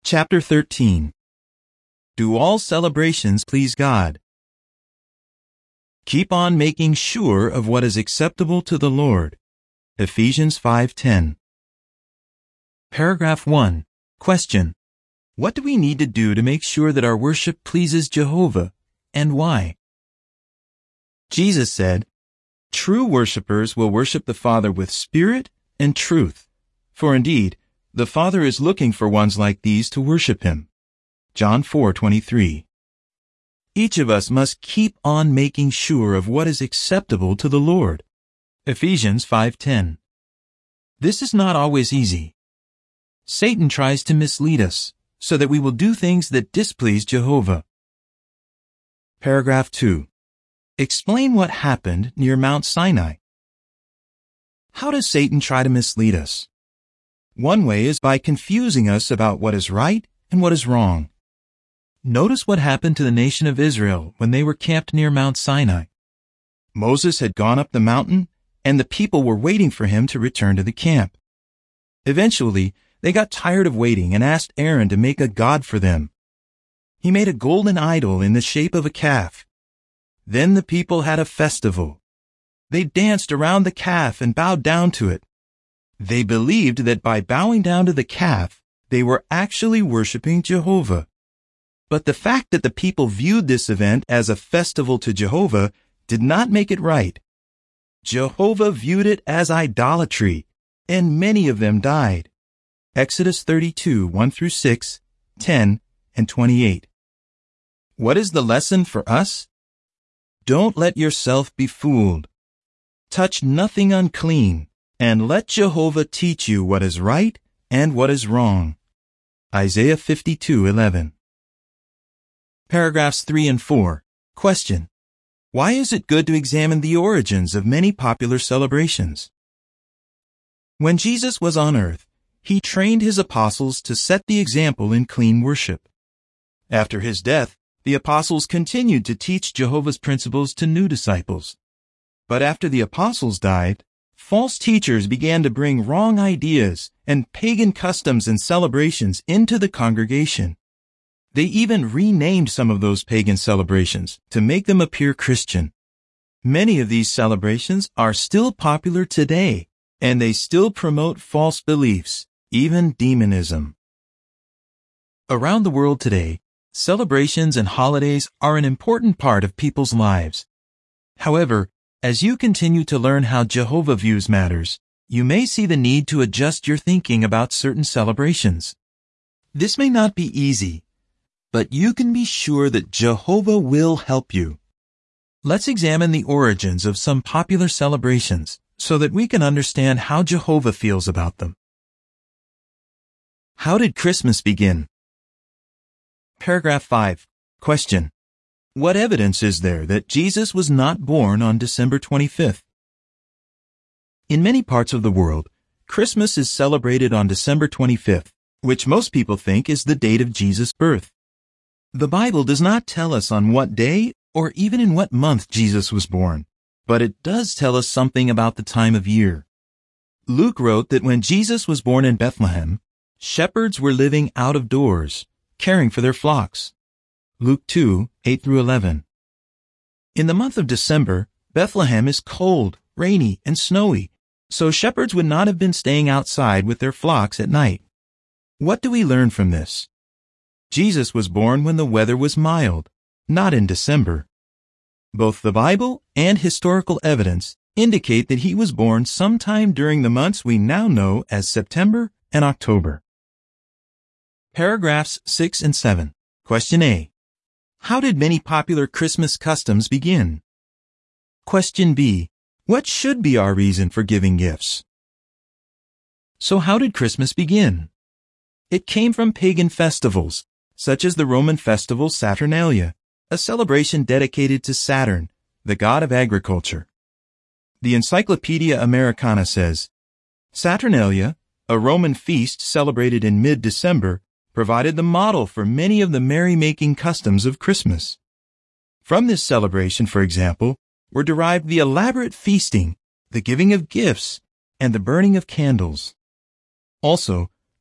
Chapter 13. Do all celebrations please God? Keep on making sure of what is acceptable to the Lord. Ephesians 5:10. Paragraph 1. Question. What do we need to do to make sure that our worship pleases Jehovah, and why? Jesus said, "True worshipers will worship the Father with spirit and truth, for indeed, the Father is looking for ones like these to worship Him." John 4:23. Each of us must keep on making sure of what is acceptable to the Lord. Ephesians 5:10. This is not always easy. Satan tries to mislead us so that we will do things that displease Jehovah. Paragraph 2. Explain what happened near Mount Sinai. How does Satan try to mislead us? One way is by confusing us about what is right and what is wrong. Notice what happened to the nation of Israel when they were camped near Mount Sinai. Moses had gone up the mountain, and the people were waiting for him to return to the camp. Eventually, they got tired of waiting and asked Aaron to make a god for them. He made a golden idol in the shape of a calf. Then the people had a festival. They danced around the calf and bowed down to it. They believed that by bowing down to the calf, they were actually worshiping Jehovah. But the fact that the people viewed this event as a festival to Jehovah did not make it right. Jehovah viewed it as idolatry, and many of them died. Exodus 32, 1-6, 10, and 28. What is the lesson for us? Don't let yourself be fooled. Touch nothing unclean, and let Jehovah teach you what is right and what is wrong. Isaiah 52:11. Paragraphs 3 and 4. Question. Why is it good to examine the origins of many popular celebrations? When Jesus was on earth, He trained His apostles to set the example in clean worship. After His death, the apostles continued to teach Jehovah's principles to new disciples. But after the apostles died, false teachers began to bring wrong ideas and pagan customs and celebrations into the congregation. They even renamed some of those pagan celebrations to make them appear Christian. Many of these celebrations are still popular today, and they still promote false beliefs, even demonism. Around the world today, celebrations and holidays are an important part of people's lives. However, as you continue to learn how Jehovah views matters, you may see the need to adjust your thinking about certain celebrations. This may not be easy, but you can be sure that Jehovah will help you. Let's examine the origins of some popular celebrations so that we can understand how Jehovah feels about them. How did Christmas begin? Paragraph 5. Question. What evidence is there that Jesus was not born on December 25th? In many parts of the world, Christmas is celebrated on December 25th, which most people think is the date of Jesus' birth. The Bible does not tell us on what day or even in what month Jesus was born, but it does tell us something about the time of year. Luke wrote that when Jesus was born in Bethlehem, shepherds were living out of doors, caring for their flocks. Luke 2, 8-11. In the month of December, Bethlehem is cold, rainy, and snowy, so shepherds would not have been staying outside with their flocks at night. What do we learn from this? Jesus was born when the weather was mild, not in December. Both the Bible and historical evidence indicate that He was born sometime during the months we now know as September and October. Paragraphs 6 and 7. Question A. How did many popular Christmas customs begin? Question B. What should be our reason for giving gifts? So how did Christmas begin? It came from pagan festivals, such as the Roman festival Saturnalia, a celebration dedicated to Saturn, the god of agriculture. The Encyclopedia Americana says, Saturnalia, a Roman feast celebrated in mid-December, provided the model for many of the merrymaking customs of Christmas. From this celebration, for example, were derived the elaborate feasting, the giving of gifts, and the burning of candles. Also,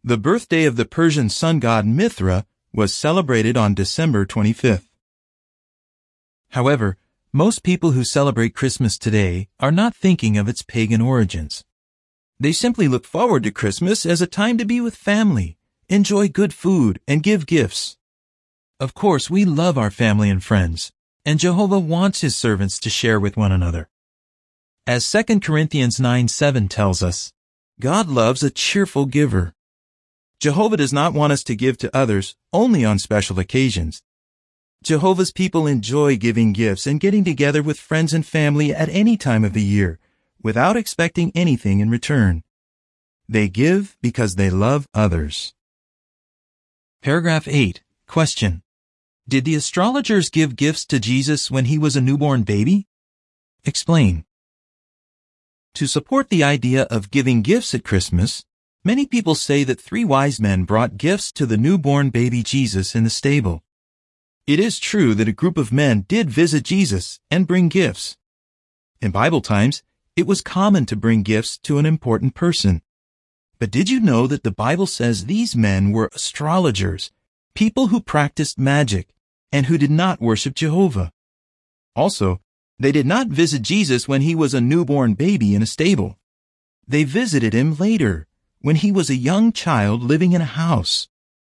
The birthday of the Persian sun god Mithra was celebrated on December 25th. However, most people who celebrate Christmas today are not thinking of its pagan origins. They simply look forward to Christmas as a time to be with family, enjoy good food, and give gifts. Of course, we love our family and friends, and Jehovah wants His servants to share with one another. As 2 Corinthians 9:7 tells us, God loves a cheerful giver. Jehovah does not want us to give to others only on special occasions. Jehovah's people enjoy giving gifts and getting together with friends and family at any time of the year without expecting anything in return. They give because they love others. Paragraph 8. Question. Did the astrologers give gifts to Jesus when He was a newborn baby? Explain. To support the idea of giving gifts at Christmas, many people say that 3 wise men brought gifts to the newborn baby Jesus in the stable. It is true that a group of men did visit Jesus and bring gifts. In Bible times, it was common to bring gifts to an important person. But did you know that the Bible says these men were astrologers, people who practiced magic, and who did not worship Jehovah? Also, they did not visit Jesus when He was a newborn baby in a stable. They visited Him later, when He was a young child living in a house.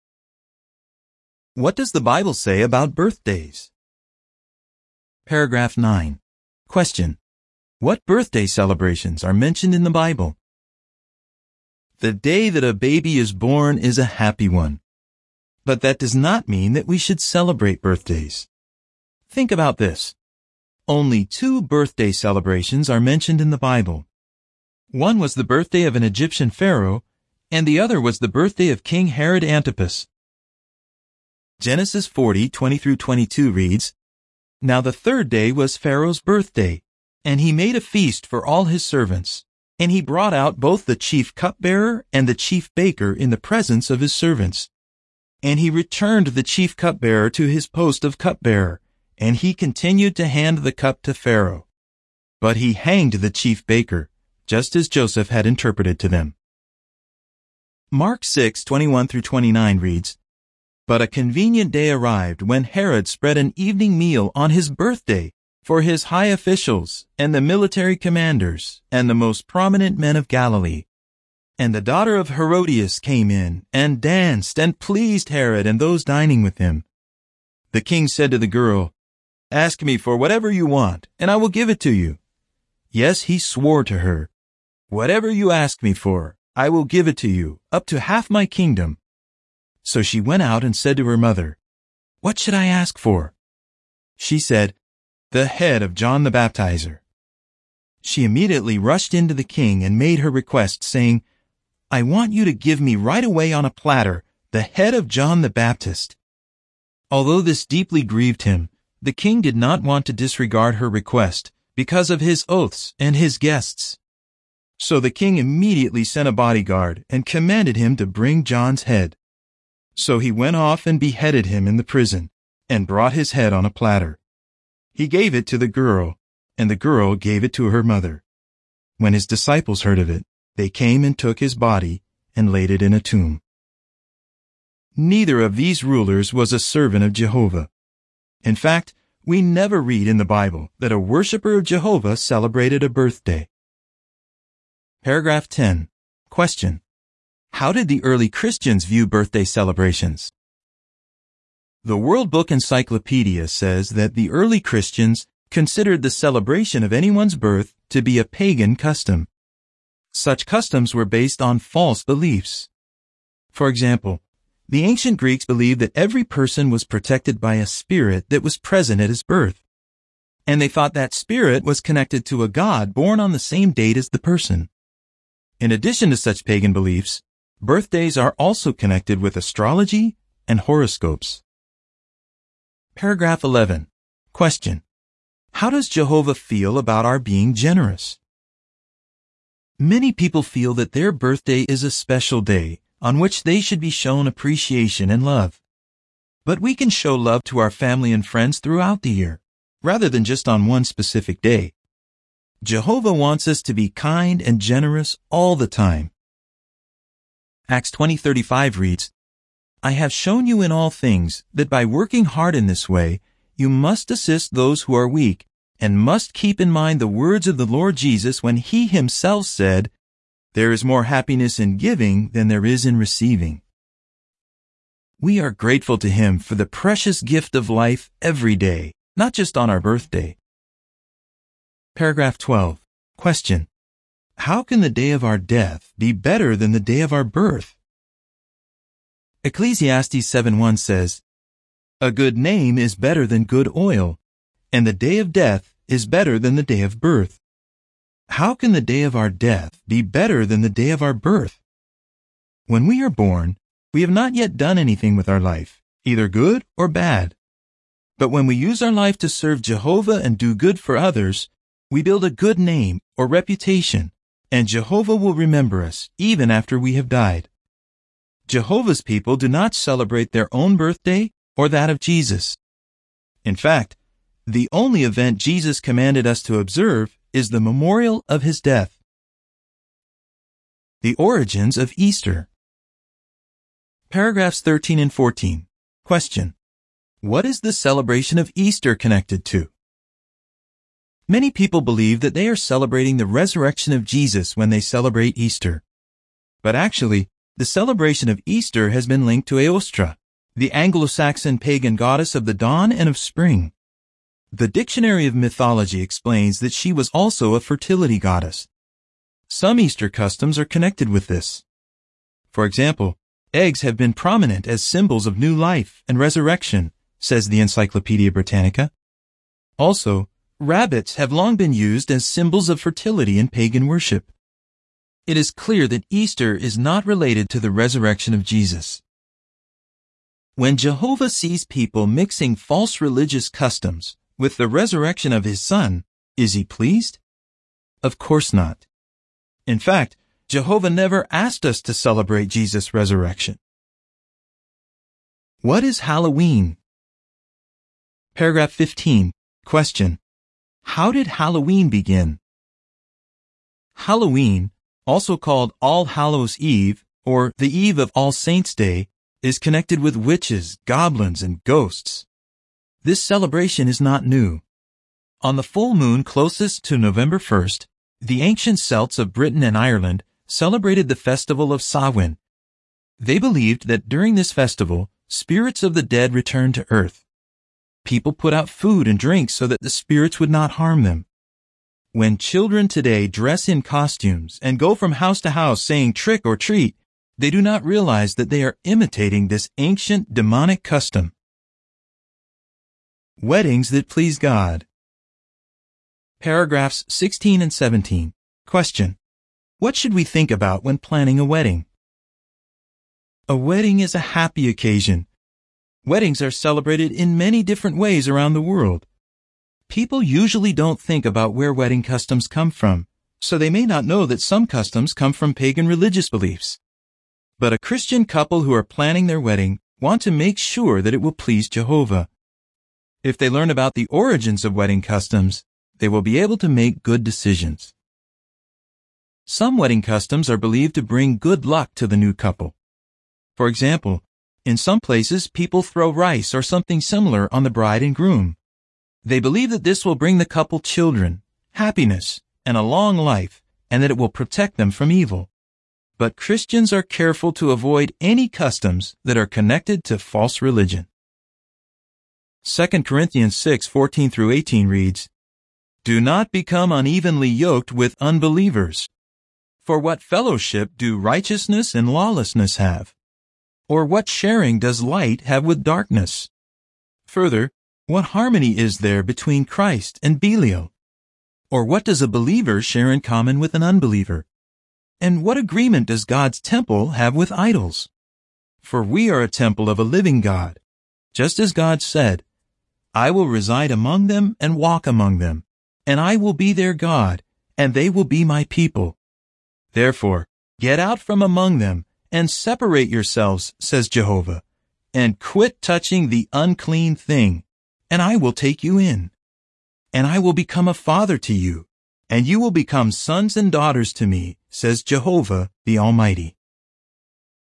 What does the Bible say about birthdays? Paragraph 9. Question. What birthday celebrations are mentioned in the Bible? The day that a baby is born is a happy one. But that does not mean that we should celebrate birthdays. Think about this. Only 2 birthday celebrations are mentioned in the Bible. One was the birthday of an Egyptian pharaoh, and the other was the birthday of King Herod Antipas. Genesis 40:20-22 reads, Now the 3rd day was Pharaoh's birthday, and he made a feast for all his servants, and he brought out both the chief cupbearer and the chief baker in the presence of his servants. And he returned the chief cupbearer to his post of cupbearer, and he continued to hand the cup to Pharaoh. But he hanged the chief baker, just as Joseph had interpreted to them. Mark 6:21-29 reads, But a convenient day arrived when Herod spread an evening meal on his birthday for his high officials and the military commanders and the most prominent men of Galilee. And the daughter of Herodias came in and danced and pleased Herod and those dining with him. The king said to the girl, Ask me for whatever you want, and I will give it to you. Yes, he swore to her, Whatever you ask me for, I will give it to you, up to half my kingdom. So she went out and said to her mother, What should I ask for? She said, The head of John the Baptizer. She immediately rushed into the king and made her request, saying, I want you to give me right away on a platter the head of John the Baptist. Although this deeply grieved him, the king did not want to disregard her request because of his oaths and his guests. So the king immediately sent a bodyguard and commanded him to bring John's head. So he went off and beheaded him in the prison and brought his head on a platter. He gave it to the girl, and the girl gave it to her mother. When his disciples heard of it, they came and took his body and laid it in a tomb. Neither of these rulers was a servant of Jehovah. In fact, we never read in the Bible that a worshiper of Jehovah celebrated a birthday. Paragraph 10. Question. How did the early Christians view birthday celebrations? The World Book Encyclopedia says that the early Christians considered the celebration of anyone's birth to be a pagan custom. Such customs were based on false beliefs. For example, the ancient Greeks believed that every person was protected by a spirit that was present at his birth, and they thought that spirit was connected to a god born on the same date as the person. In addition to such pagan beliefs, birthdays are also connected with astrology and horoscopes. Paragraph 11. Question. How does Jehovah feel about our being generous? Many people feel that their birthday is a special day on which they should be shown appreciation and love. But we can show love to our family and friends throughout the year, rather than just on one specific day. Jehovah wants us to be kind and generous all the time. Acts 20:35 reads, I have shown you in all things that by working hard in this way, you must assist those who are weak, and must keep in mind the words of the Lord Jesus when he himself said, there is more happiness in giving than there is in receiving. We are grateful to him for the precious gift of life every day, not just on our birthday. Paragraph 12. Question. How can the day of our death be better than the day of our birth? Ecclesiastes 7:1 says, a good name is better than good oil, and the day of death is better than the day of birth. How can the day of our death be better than the day of our birth? When we are born, we have not yet done anything with our life, either good or bad. But when we use our life to serve Jehovah and do good for others, we build a good name or reputation, and Jehovah will remember us even after we have died. Jehovah's people do not celebrate their own birthday or that of Jesus. In fact, the only event Jesus commanded us to observe is the memorial of his death. The origins of Easter. Paragraphs 13 and 14. Question. What is the celebration of Easter connected to? Many people believe that they are celebrating the resurrection of Jesus when they celebrate Easter. But actually, the celebration of Easter has been linked to Eostre, the Anglo-Saxon pagan goddess of the dawn and of spring. The Dictionary of Mythology explains that she was also a fertility goddess. Some Easter customs are connected with this. For example, eggs have been prominent as symbols of new life and resurrection, says the Encyclopedia Britannica. Also, rabbits have long been used as symbols of fertility in pagan worship. It is clear that Easter is not related to the resurrection of Jesus. When Jehovah sees people mixing false religious customs with the resurrection of his Son, is he pleased? Of course not. In fact, Jehovah never asked us to celebrate Jesus' resurrection. What is Halloween? Paragraph 15. Question. How did Halloween begin? Halloween, also called All Hallows' Eve or the Eve of All Saints' Day, is connected with witches, goblins, and ghosts. This celebration is not new. On the full moon closest to November 1st, the ancient Celts of Britain and Ireland celebrated the festival of Samhain. They believed that during this festival, spirits of the dead returned to earth. People put out food and drink so that the spirits would not harm them. When children today dress in costumes and go from house to house saying trick or treat, they do not realize that they are imitating this ancient demonic custom. Weddings that please God. Paragraphs 16 and 17. Question. What should we think about when planning a wedding? A wedding is a happy occasion. Weddings are celebrated in many different ways around the world. People usually don't think about where wedding customs come from, so they may not know that some customs come from pagan religious beliefs. But a Christian couple who are planning their wedding want to make sure that it will please Jehovah. If they learn about the origins of wedding customs, they will be able to make good decisions. Some wedding customs are believed to bring good luck to the new couple. For example, in some places people throw rice or something similar on the bride and groom. They believe that this will bring the couple children, happiness, and a long life, and that it will protect them from evil. But Christians are careful to avoid any customs that are connected to false religion. 2 Corinthians 6:14-18 reads, Do not become unevenly yoked with unbelievers. For what fellowship do righteousness and lawlessness have? Or what sharing does light have with darkness? Further, what harmony is there between Christ and Belial? Or what does a believer share in common with an unbeliever? And what agreement does God's temple have with idols? For we are a temple of a living God. Just as God said, I will reside among them and walk among them, and I will be their God, and they will be my people. Therefore, get out from among them and separate yourselves, says Jehovah, and quit touching the unclean thing, and I will take you in. And I will become a father to you, and you will become sons and daughters to me, says Jehovah the Almighty.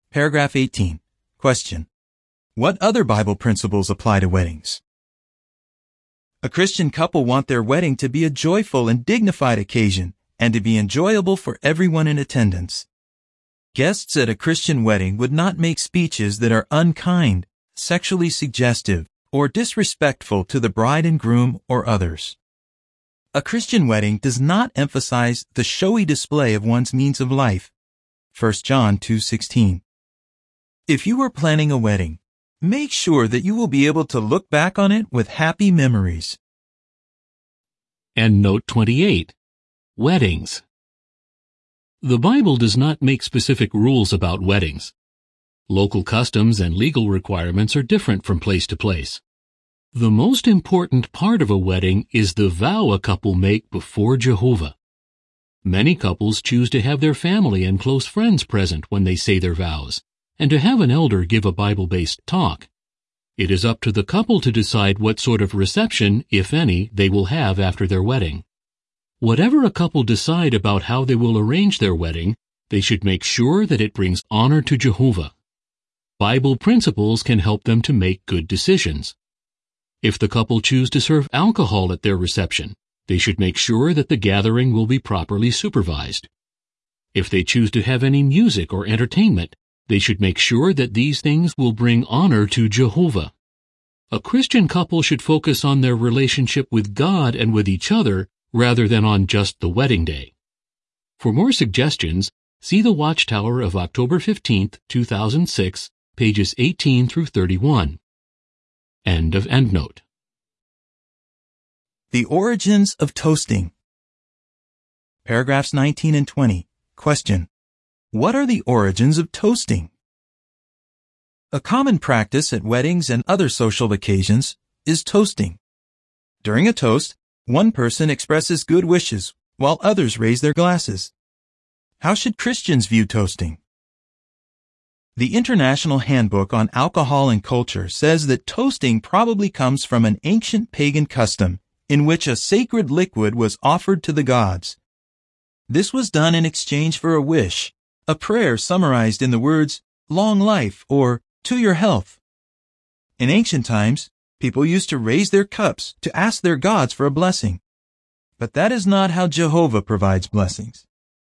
Paragraph 18. Question. What other Bible principles apply to weddings? A Christian couple want their wedding to be a joyful and dignified occasion and to be enjoyable for everyone in attendance. Guests at a Christian wedding would not make speeches that are unkind, sexually suggestive, or disrespectful to the bride and groom or others. A Christian wedding does not emphasize the showy display of one's means of life. 1 John 2:16. If you are planning a wedding, make sure that you will be able to look back on it with happy memories. And note 28. Weddings. The Bible does not make specific rules about weddings. Local customs and legal requirements are different from place to place. The most important part of a wedding is the vow a couple make before Jehovah. Many couples choose to have their family and close friends present when they say their vows, and to have an elder give a Bible-based talk. It is up to the couple to decide what sort of reception, if any, they will have after their wedding. Whatever a couple decide about how they will arrange their wedding, they should make sure that it brings honor to Jehovah. Bible principles can help them to make good decisions. If the couple choose to serve alcohol at their reception, they should make sure that the gathering will be properly supervised. If they choose to have any music or entertainment, they should make sure that these things will bring honor to Jehovah. A Christian couple should focus on their relationship with God and with each other rather than on just the wedding day. For more suggestions, see the Watchtower of October 15, 2006, pages 18 through 31. End of endnote. The origins of toasting. Paragraphs 19 and 20. Question. What are the origins of toasting? A common practice at weddings and other social occasions is toasting. During a toast, one person expresses good wishes while others raise their glasses. How should Christians view toasting? The International Handbook on Alcohol and Culture says that toasting probably comes from an ancient pagan custom in which a sacred liquid was offered to the gods. This was done in exchange for a wish, a prayer summarized in the words, "long life," or "to your health." In ancient times, people used to raise their cups to ask their gods for a blessing. But that is not how Jehovah provides blessings.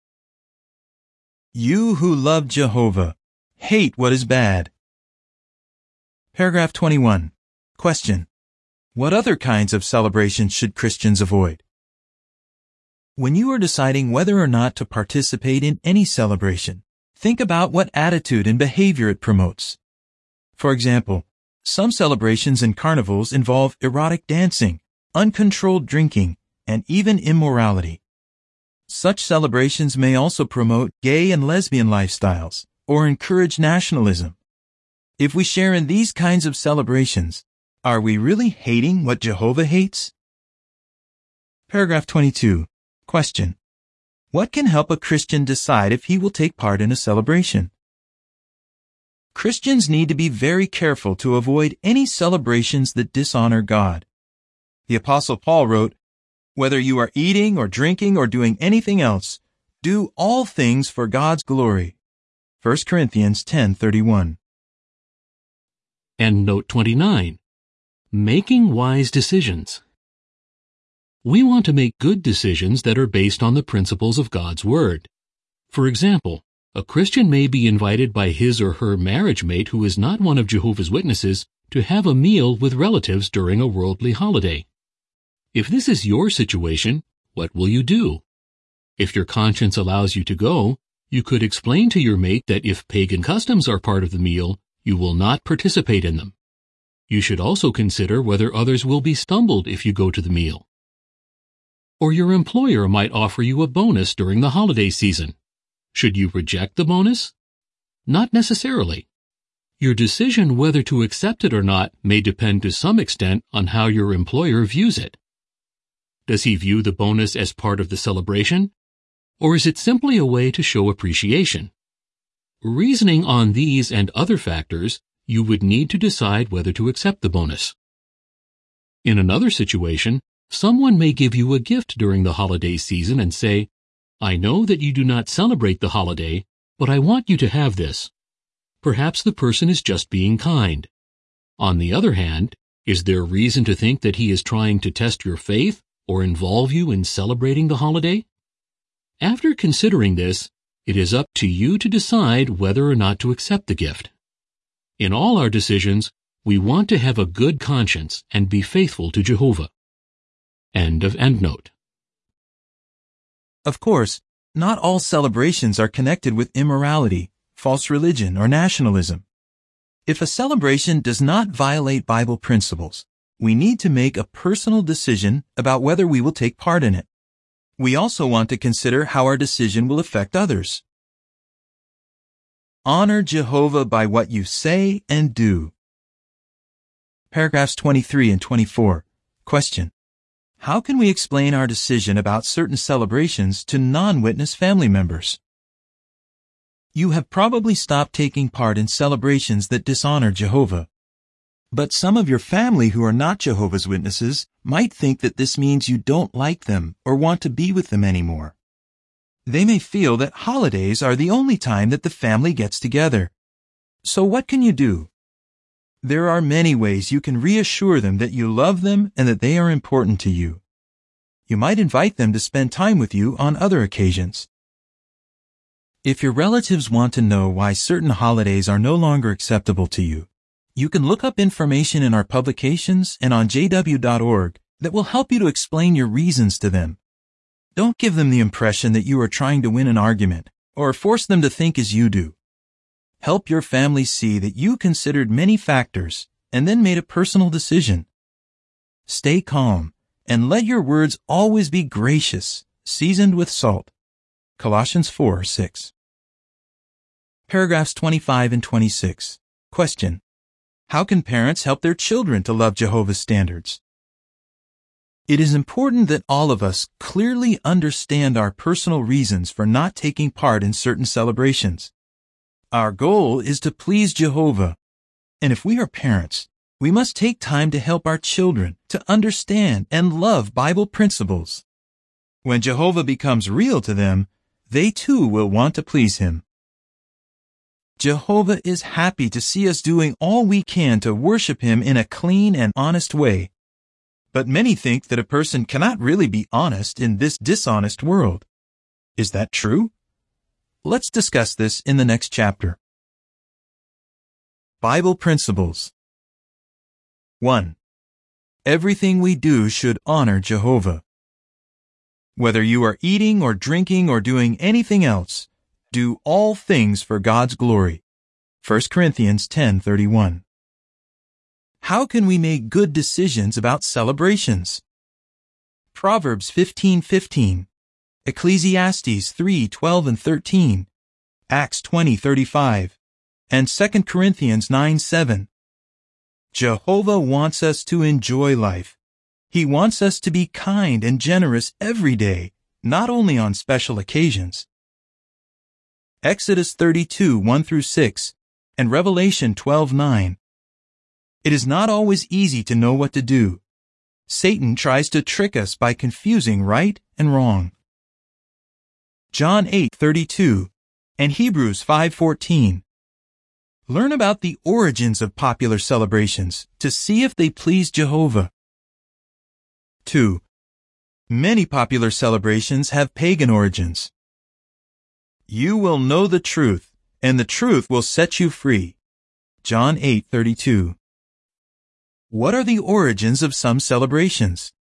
You who love Jehovah, hate what is bad. Paragraph 21. Question. What other kinds of celebrations should Christians avoid? When you are deciding whether or not to participate in any celebration, think about what attitude and behavior it promotes. For example, some celebrations and carnivals involve erotic dancing, uncontrolled drinking, and even immorality. Such celebrations may also promote gay and lesbian lifestyles or encourage nationalism. If we share in these kinds of celebrations, are we really hating what Jehovah hates? Paragraph 22. Question. What can help a Christian decide if he will take part in a celebration? Christians need to be very careful to avoid any celebrations that dishonor God. The Apostle Paul wrote, "Whether you are eating or drinking or doing anything else, do all things for God's glory." 1 Corinthians 10:31. And note 29. Making wise decisions. We want to make good decisions that are based on the principles of God's Word. For example, a Christian may be invited by his or her marriage mate who is not one of Jehovah's Witnesses to have a meal with relatives during a worldly holiday. If this is your situation, what will you do? If your conscience allows you to go, you could explain to your mate that if pagan customs are part of the meal, you will not participate in them. You should also consider whether others will be stumbled if you go to the meal. Or your employer might offer you a bonus during the holiday season. Should you reject the bonus? Not necessarily. Your decision whether to accept it or not may depend to some extent on how your employer views it. Does he view the bonus as part of the celebration? Or is it simply a way to show appreciation? Reasoning on these and other factors, you would need to decide whether to accept the bonus. In another situation, someone may give you a gift during the holiday season and say, "I know that you do not celebrate the holiday, but I want you to have this." Perhaps the person is just being kind. On the other hand, is there reason to think that he is trying to test your faith or involve you in celebrating the holiday? After considering this, it is up to you to decide whether or not to accept the gift. In all our decisions, we want to have a good conscience and be faithful to Jehovah. End of endnote. Of course, not all celebrations are connected with immorality, false religion, or nationalism. If a celebration does not violate Bible principles, we need to make a personal decision about whether we will take part in it. We also want to consider how our decision will affect others. Honor Jehovah by what you say and do. Paragraphs 23 and 24. Question: how can we explain our decision about certain celebrations to non-witness family members? You have probably stopped taking part in celebrations that dishonor Jehovah. But some of your family who are not Jehovah's Witnesses might think that this means you don't like them or want to be with them anymore. They may feel that holidays are the only time that the family gets together. So what can you do? There are many ways you can reassure them that you love them and that they are important to you. You might invite them to spend time with you on other occasions. If your relatives want to know why certain holidays are no longer acceptable to you, you can look up information in our publications and on jw.org that will help you to explain your reasons to them. Don't give them the impression that you are trying to win an argument or force them to think as you do. Help your family see that you considered many factors and then made a personal decision. Stay calm and let your words always be gracious, seasoned with salt. Colossians 4:6. Paragraphs 25 and 26. Question: how can parents help their children to love Jehovah's standards? It is important that all of us clearly understand our personal reasons for not taking part in certain celebrations. Our goal is to please Jehovah, and if we are parents, we must take time to help our children to understand and love Bible principles. When Jehovah becomes real to them, they too will want to please Him. Jehovah is happy to see us doing all we can to worship Him in a clean and honest way. But many think that a person cannot really be honest in this dishonest world. Is that true? Let's discuss this in the next chapter. Bible Principles. 1. Everything we do should honor Jehovah. Whether you are eating or drinking or doing anything else, do all things for God's glory. 1 Corinthians 10:31. How can we make good decisions about celebrations? Proverbs 15:15, Ecclesiastes 3:12 and 13, Acts 20:35, and 2 Corinthians 9:7. Jehovah wants us to enjoy life. He wants us to be kind and generous every day, not only on special occasions. Exodus 32:1-6 and Revelation 12:9. It is not always easy to know what to do. Satan tries to trick us by confusing right and wrong. John 8:32 and Hebrews 5:14. Learn about the origins of popular celebrations to see if they please Jehovah. 2. Many popular celebrations have pagan origins. You will know the truth, and the truth will set you free. John 8:32. What are the origins of some celebrations?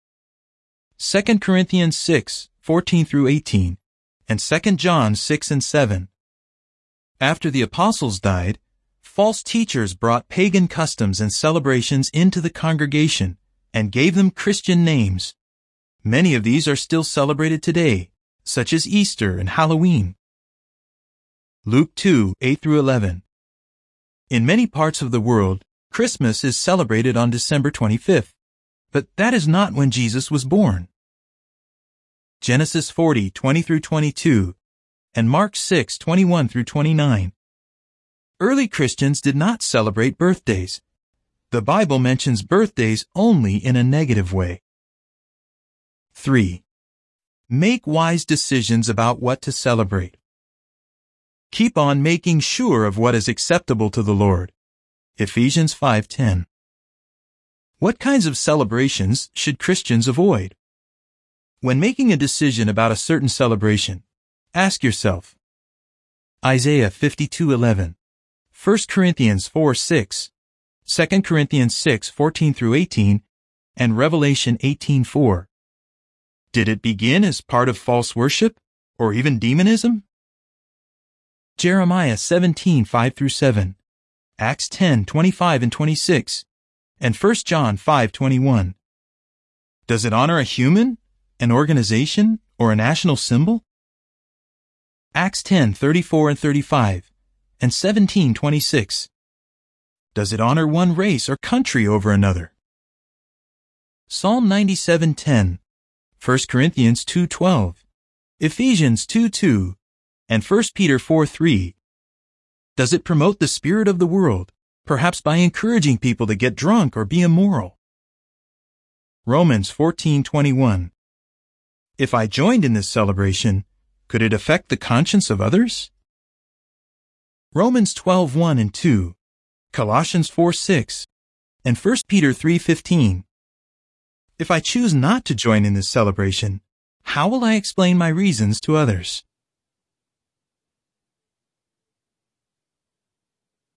2 Corinthians 6:14-18 and 2 John 6 and 7. After the apostles died, false teachers brought pagan customs and celebrations into the congregation and gave them Christian names. Many of these are still celebrated today, such as Easter and Halloween. Luke 2:8-11. In many parts of the world, Christmas is celebrated on December 25th, but that is not when Jesus was born. Genesis 40:20-22 and Mark 6:21-29. Early Christians did not celebrate birthdays. The Bible mentions birthdays only in a negative way. 3. Make wise decisions about what to celebrate. Keep on making sure of what is acceptable to the Lord. Ephesians 5:10. What kinds of celebrations should Christians avoid? When making a decision about a certain celebration, ask yourself, Isaiah 52:11, 1 Corinthians 4:6, 2 Corinthians 6:14-18, and Revelation 18:4. Did it begin as part of false worship or even demonism? Jeremiah 17:5-7, Acts 10:25-26, and 1 John 5:21. Does it honor a human, an organization, or a national symbol? Acts 10:34-35, and 17:26. Does it honor one race or country over another? Psalm 97:10, 1 Corinthians 2:12, Ephesians 2:2, and 1 Peter 4:3. Does it promote the spirit of the world, perhaps by encouraging people to get drunk or be immoral? Romans 14:21. If I joined in this celebration, could it affect the conscience of others? Romans 12:1 and 2, Colossians 4:6, and 1 Peter 3:15. If I choose not to join in this celebration, how will I explain my reasons to others?